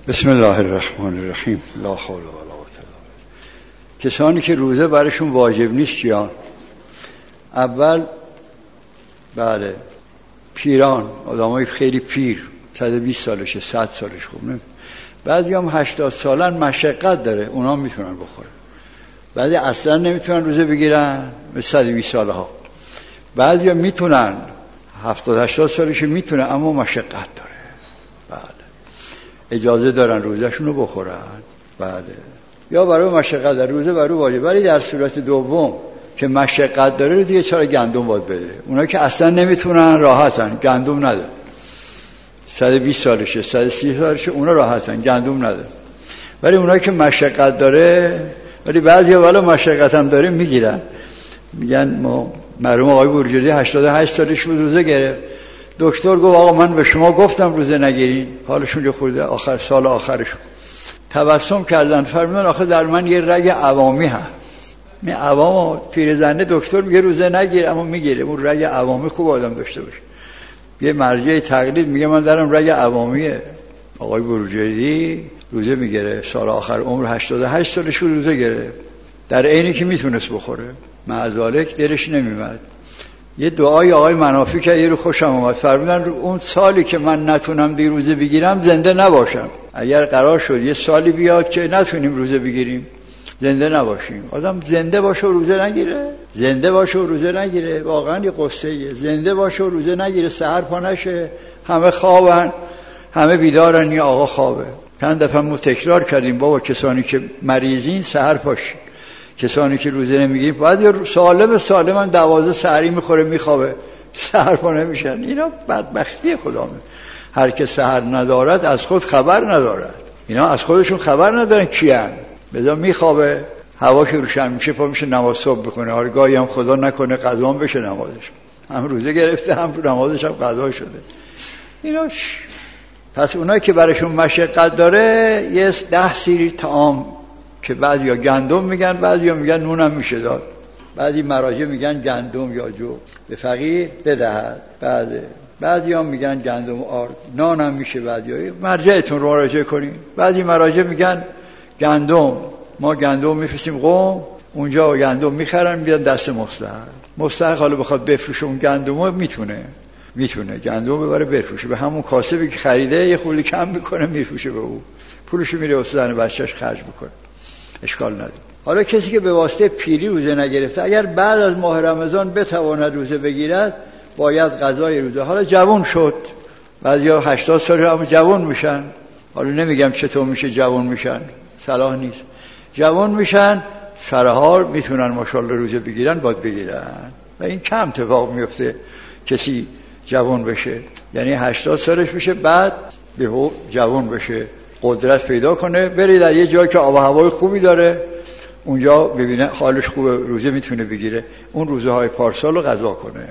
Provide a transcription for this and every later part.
بسم الله الرحمن الرحیم. لا حول ولا قوة الا بالله. کسانی که روزه برشون واجب نیست کیان؟ اول بله پیران، آدمای خیلی پیر، 120 سالشه، 100 سالش، خوب نه. بعضی هم 80 سالن، مشقت داره، اونا میتونن بخورن. بعضی اصلا نمیتونن روزه بگیرن، مثل 120 ساله ها. بعضی هم میتونن 70-80 سالشه میتونن، اما مشقت داره. بله اجازه دارن روزهشون رو بخورن. بله یا برای مشقت داره روزه برای واجب، ولی در صورت دوم که مشقت داره دیگه چرا گندم باید بده. اونا که اصلا نمیتونن راحتن، گندم نده. 120 سالشه، 130 سالشه، اونا راحتن، گندم نده. ولی اونا که مشقت داره، ولی بعضیا والا مشقت هم داره میگیرن. میگن ما مرحوم آقای بروجردی 88 سالش بود، روزه گرفت. دکتر گفت آقا من به شما گفتم روزه نگیرین. حالشون جو خورده، آخر سال آخرشون تبسم کردن، فرمودن آخه در من یه رگ عوامی هست. می عوام پیرزنه دکتر میگه روزه نگیر، اما میگیره. اون رگ عوامی خوب آدم داشته باشه. یه مرجع تقلید میگه من دارم رگ عوامیه. آقای بروجردی روزه میگیره، سال آخر عمر 88 سالش روزه گرفت، در عینی که میتونست بخوره، معذالک دلش نمیمد. یه دعای آقای منافی که یه رو خوشم اومد، فرمودن اون سالی که من نتونم دی روزه بگیرم زنده نباشم. اگر قرار شد یه سالی بیاد که نتونیم روزه بگیریم، زنده نباشیم. آدم زنده باشه و روزه نگیره، زنده باشه و روزه نگیره، واقعا یه قصه‌ایه. زنده باشه و روزه نگیره، سحر پا نشه، همه خوابن، همه بیدارن، یه آقا خوابه. چند دفعه ما تکرار کردیم بابا کسانی که مریضین سحر پاشین، کسانی که روزه نمیگیرن باید سالم 12 سحری میخوره میخوابه، سحر پا نمیشن. اینا بدبختی خدامه. هر که سحر ندارد از خود خبر ندارد. اینا از خودشون خبر ندارن کیان، بذار میخوابه، هوا که روشن میشه پا میشه نماز صبح بکنه. آره گاهی هم خدا نکنه قضا بشه نمازش، هم روزه گرفته هم نمازش هم قضا شده. ایناش پس اونایی که براشون مشقت داره یه 10 سیری طعام که بعضیا گندم میگن، بعضیا میگن نونم میشه داد، بعضی مراجع میگن گندم یا جو به فقیر بدهد، بعضیا میگن گندم آرد، نانم میشه. بعضیا مرجعتون رو مراجعه کنین. بعضی مراجع میگن گندم، ما گندم میفرستیم قم، اونجا گندم میخرن میدن دست مستحق حالا بخواد بفروشه اون گندمو میتونه گندم ببره بفروشه، به همون کاسبی که خریده یه خورده کم میکنه میفروشه به او، پولش میره واسه زن بچه‌ش خرج میکنه، اشکال نداره. حالا کسی که به واسطه پیری روزه نگرفته اگر بعد از ماه رمضان بتواند روزه بگیرد باید قضای روزه. حالا جوان شد، بعضیا 80 سال هم جوان میشن، حالا نمیگم چطور میشه جوان میشن، صلاح نیست، جوان میشن سرحال میتونن ماشاءالله روزه بگیرن، باید بگیرن. و این کم اتفاق میفته کسی جوان بشه، یعنی 80 سالش بشه بعد به جوان بشه، قدرت پیدا کنه، بره در یه جایی که آب و هوای خوبی داره، اونجا ببینه حالش خوبه، روزه میتونه بگیره، اون روزه های پارسال رو قضا کنه.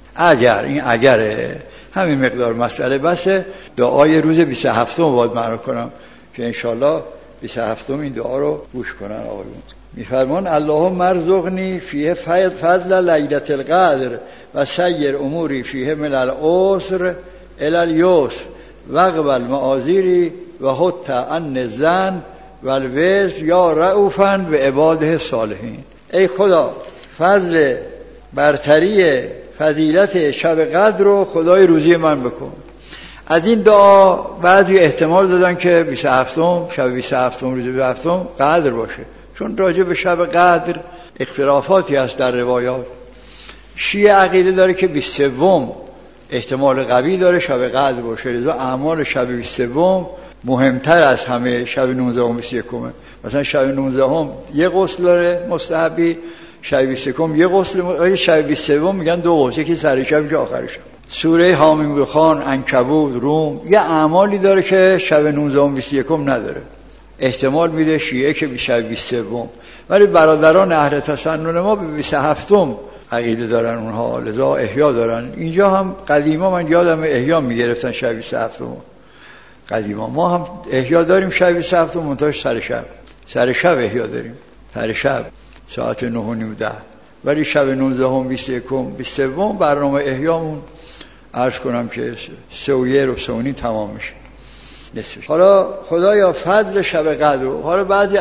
اگره همین مقدار مسئله بسه. دعای روز 27 رو باید معنا کنم که انشالله 27 این دعا رو گوش کنن. آقایون میفرمان اللهم ارزقنی فیه فضل لیلة القدر و سیر اموری فیه من العسر الی الیسر واقبل معاذیری و حط عن الظن و الوزر یا رؤوفا به عباده صالحین. ای خدا فضل برتری فضیلت شب قدر رو خدای روزی من بکن. از این دعا بعضی احتمال دادن که 27 شب 27 روز 27 قدر باشه، چون راجع به شب قدر اختلافاتی هست در روایات. شیعه عقیده داره که 23 احتمال قوی داره شب قدر باشه، لذا اعمال شب 23 مهمتر از همه شب 19 و 21. مثلا شب 19 یه غسل داره مستحبی، شب 21 یه غسل، شب 23 میگن 2 غسل، یکی سر شب که آخر شب. سوره حامیم بخوان، عنکبوت، روم، یه اعمالی داره که شب 19 و 21 نداره. احتمال میده شیعه که شب 23، ولی برادران اهل تسنن ما به 27 عقیده دارن اونها، لذا احیا دارن. اینجا هم قدیما من یادم احیا میگرفتن شب 27. قدیما ما هم احیا داریم شب 27 منتاج سر شب احیا داریم، سر شب ساعت 9:30 10. ولی شب 19 و 21 23 برنامه احیامون عرض کنم که 3 و 1 و 3 تمام میشه. نصفش. حالا خدایا فضل شب قدر رو، حالا بعضی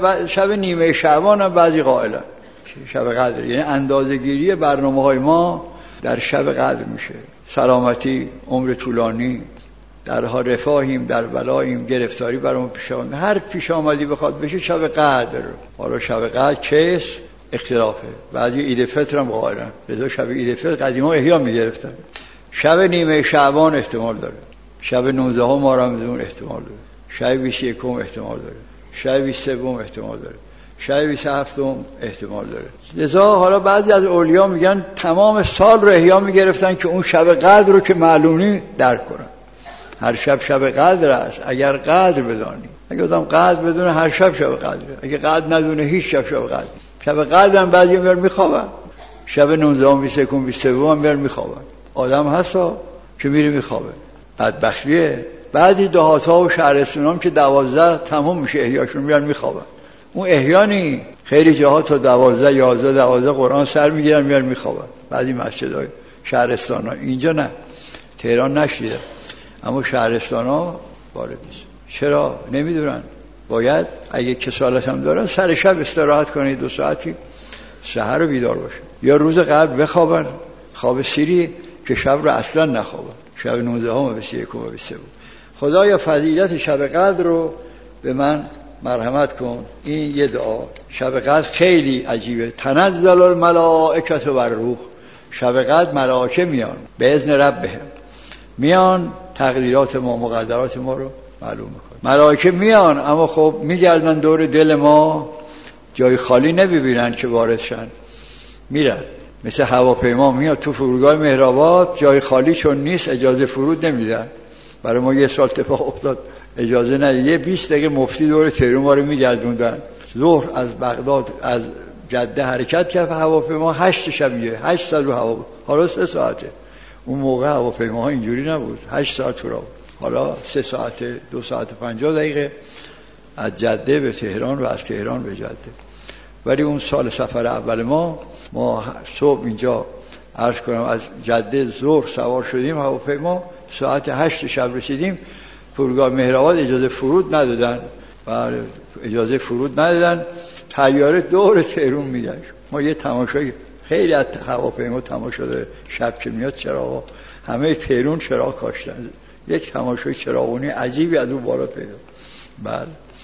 شب نیمه شعبان هم بعضی قائلن شب قدر، یعنی اندازه‌گیری برنامه‌های ما در شب قدر میشه. سلامتی، عمر طولانی، درها رفاهیم، در بلاییم، گرفتاری برامون پیش آمد، هر پیش آمدی بخواد بشه شب قدر. حالا شب قدر چیست؟ اختلافه. بعضی عید فطر هم قائلن، لذا شب عید فطر قدیما احیا میگرفتن. شب نیمه شعبان احتمال داره، شب 19 ماه رمضان احتمال داره، شب 21 احتمال داره، شب 23 احتمال داره، شب 27 احتمال داره. لذا حالا بعضی از اولیا میگن تمام سال رو احیا میگرفتن که اون شب قدر رو که معلومی درک کنن. هر شب شب قدر است اگر قدر بدانی. اگه آدم قدر بدونه هر شب شب قدره، اگه قدر ندونه هیچ شب شب قدر. شب قدر هم بعضی میرن میخوابن، شب 19 21 23 هم میرن میخوابن. آدم هستا که میره میخوابه، بدبختیه. بعضی دهات‌ها و شهرستان‌ها که 12 تمام میشه احیاشون میرن میخوابن. اون احیانی خیلی جاها تا 12 11 12 قرآن سر میگیرن میرن میخوابن. بعضی مسجدهای شهرستان‌ها، اینجا نه، تهران نشیده، اما شهرستان‌ها وارد نیست. چرا؟ نمیدونن. باید اگه کسالت هم دارن سر شب استراحت کنید 2 ساعتی، سحر رو بیدار باشه، یا روز قبل بخوابن خواب سیری که شب رو اصلا نخوابن. شب 19 و 21 و 23 بود. خدایا فضیلت شب قدر رو به من مرحمت کن. این یه دعا. شب قدر خیلی عجیبه. تنزل الملائکه و الروح. شب قدر ملائکه میان به اذن ربهم، میان تقدیرات ما مقدرات ما رو معلوم میکنن. ملائکه میان اما خب میگردن دور دل ما، جای خالی نمیبینن که وارد شن، میرن. مثل هواپیما میاد تو فرودگاه مهرآباد، جای خالی چون نیست اجازه فرود نمیدن. برای ما یه سال اتفاق افتاد، اجازه ندید. یه 20 دقیقه مفتی دور تهران ما رو میگردوندن. ظهر از بغداد از جده حرکت کرد هواپیما، 8 شبیه 8 ساعت رو هوا بود. حالا 3 ساعته. اون موقع هواپیماها اینجوری نبود، 8 ساعت رو. حالا 3 ساعت 2 ساعت 50 دقیقه از جده به تهران و از تهران به جده. ولی اون سال سفر اول ما صبح اینجا عرض کنم از جده ظهر سوار شدیم هواپیما، ساعت 8 شب رسیدیم فرودگاه مهرآباد. اجازه فرود ندادن، اجازه فرود ندادن. طیاره دور تهران میگشت. ما یه تماشای خیلی از هواپیما تماشا داره، شب که میاد چراغا همه تهران چراغ کاشتن. یک تماشای چراغونی عجیبی از اون بالا پیدا. بله،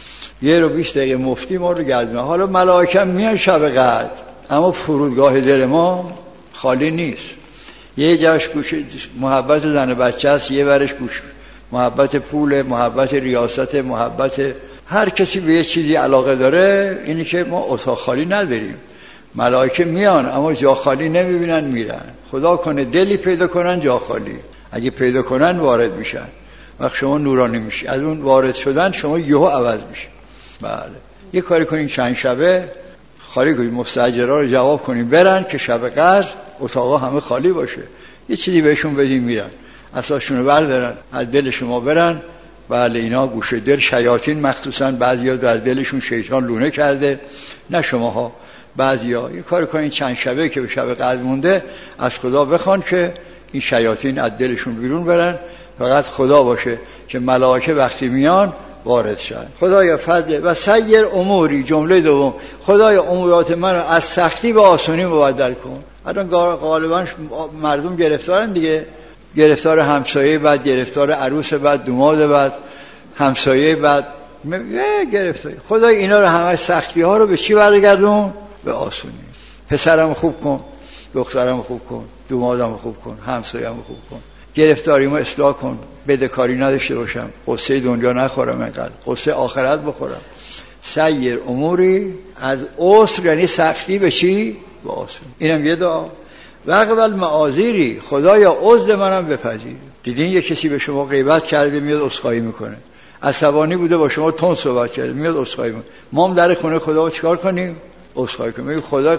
1 رو 20 دقیقه مفتی ما رو گردونه. حالا ملائکه میان شب قدر، اما فرودگاه دل ما خالی نیست. یه جاش گوش محبت زن بچه است، یه ورش گوش محبت پول، محبت ریاست، محبت هر کسی به یه چیزی علاقه داره. اینی که ما اتاق خالی نداریم. ملائکه میان اما جا خالی نمیبینن، میرن. خدا کنه دلی پیدا کنن جا خالی، اگه پیدا کنن وارد میشن. وقت شما نورانی میشی، از اون وارد شدن شما یهو عوض میشه. بله، یه کاری کنین چند شبه خالی کنین، مستاجرها رو جواب کنین برن که شب قدر اتاقا همه خالی باشه. یه چیزی بهشون بدین میرن، اساسشون رو بردارن از دل شما برن. بله، اینا گوشه دل شیاطین مخصوصا بعضیا در دلشون شیطان لونه کرده، نه شماها. بعضیا یه کاری کنین چند شبه که به شب قدر مونده از خدا بخوان که این شیاطین از دلشون بیرون برن. فقط خدا باشه که ملائکه وقتی میان وارد شن. خدایا فضل و سیر اموری. جمله دوم، خدایا امورات من رو از سختی به آسانی مبدل کن. الان غالبا مردم گرفتارن دیگه، گرفتار همسایه بعد، گرفتار عروس بعد، دوماد بعد، همسایه بعد، گرفتار. خدای اینا رو همه سختی ها رو به چی برگردون؟ به آسونی. پسرم خوب کن، دخترم خوب کن، دومادم خوب کن، همسایه‌ام خوب کن، گرفتاریمو اصلاح کن، بدهکاری نداشته باشم، قصه دنیا نخورم، اینقدر قصه آخرت بخورم. سیر اموری، از عسر یعنی سختی به چی؟ به آسون. اینم یه دعا. وقبل معاذیری، خدایا عذر منم بپذیر. دیدین یه کسی به شما غیبت کرده میاد عذرخواهی میکنه، عصبانی بوده با شما تند صحبت کرده میاد عذرخواهی میکنه. ما هم در خونه خدا رو چیکار کنیم؟ عذرخواهی کنیم. میگه خدا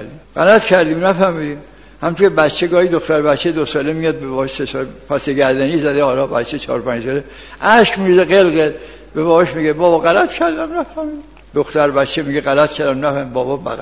غلط کردیم نفهمیدیم. همونطور بچه گاهی دختر بچه 2 ساله میاد به باباش 3 سال پاس گردنی زده، حالا بچه 4-5 ساله اشک میریزه قلقل، به باباش میگه بابا غلط کردم نفهمیدم. دختر بچه میگه غلط کردم نفهمیدم،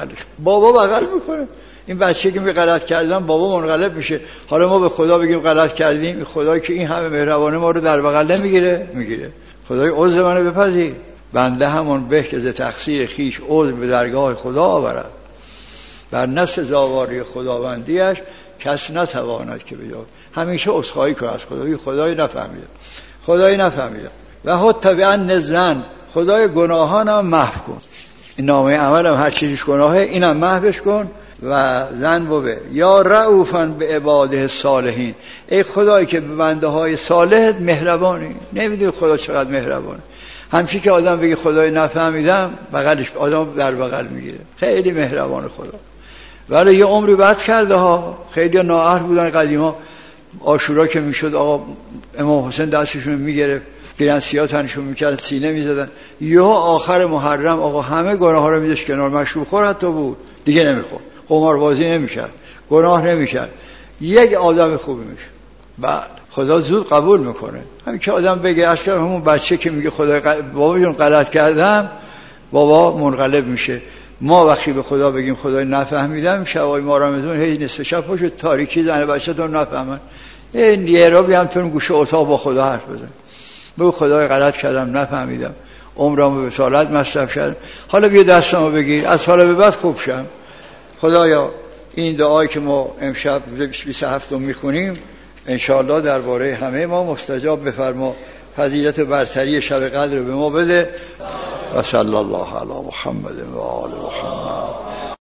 بابا بغل میکنه. این بچه که میگه غلط کردم بابا منقلب میشه. حالا ما به خدا بگیم غلط کردیم، خدایی که این همه مهربانه ما رو در بغل نمیگیره؟ میگیره. خدای عذر منو بپذیر. بنده همون به که ز تقصیر خیش عذر به درگاه خدا آورد، بر نفس زاواری خداوندیش کس نتواند که بجا. همیشه عذرخواهی کن از خدای نفهمیدم و حتی بأن زن، خدای گناهانم محو کن. این نامه عملم هر چیزش گناهه اینم محوش کن. و زن بوه یا رؤوفاً به عباده الصالحین، ای خدایی که به بنده های صالحت مهربانی. نمیدونی خدا چقدر مهربانه. همچی که آدم بگه خدای نفهمیدم، بغلش آدم در بغل میگیره. خیلی مهربان خدا. ولی یه عمری بد کرده ها. خیلی نااهل بودن قدیما. عاشورا که میشد آقا امام حسین دستشون میگرفت، گرنسیا تنشون میکرد، سینه میزدن. یه آخر محرم آقا همه گناه ها رو میذاشت کنار. مشروب خور حتی بود، دیگه نمیخورد، قماربازی نمیکرد، گناه نمیکرد، یک آدم خوبی میشه. بعد خدا زود قبول میکنه. همین که آدم بگه اصلا همون بچه که میگه خدا بابا جون غلط کردم، بابا منقلب میشه. ما وقتی به خدا بگیم خدای نفهمیدم، شبای ما رمضان هی نصف شب پشت تاریکی زن بچه‌تون نفهمن، این یه را بیام تو گوشه اتاق با خدا حرف بزن، بگو خدای غلط کردم نفهمیدم، عمرمو به سالت مصرف کردم، حالا بیا دستمو بگیر از حالا به بعد خوب شم. خدایا این دعایی که ما امشب 27 میخونیم انشاءالله درباره همه ما مستجاب بفرما. فضیلت برتری شب قدر به ما بده. و صلی الله علی محمد و آل محمد.